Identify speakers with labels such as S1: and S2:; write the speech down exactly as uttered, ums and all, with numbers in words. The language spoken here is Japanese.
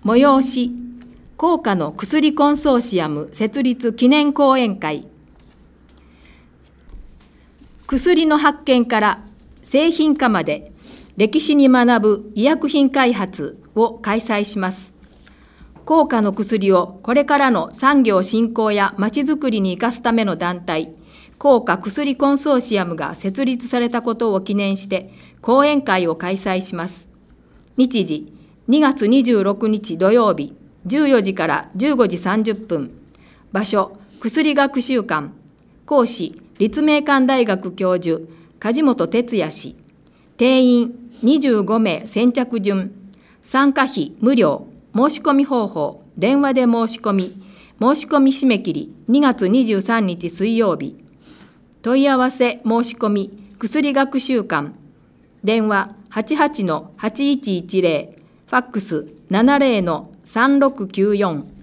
S1: 催し、効果の薬コンソーシアム設立記念講演会。薬の発見から製品化まで歴史に学ぶ医薬品開発を開催します。効果の薬をこれからの産業振興やまちづくりに生かすための団体、効果薬コンソーシアムが設立されたことを記念して講演会を開催します。日時、にがつにじゅうろくにち土曜日、じゅうよじからじゅうごじさんじゅっぷん。場所、薬学習館。講師、立命館大学教授、梶本哲也氏。定員にじゅうごめい先着順。参加費無料。申し込み方法、電話で申し込み。申し込み締め切りにがつにじゅうさんにち水曜日。問い合わせ申し込み、薬学習館。電話 はちはちのはちいちいちゼロ、ファックス ななゼロのさんろくきゅうよん。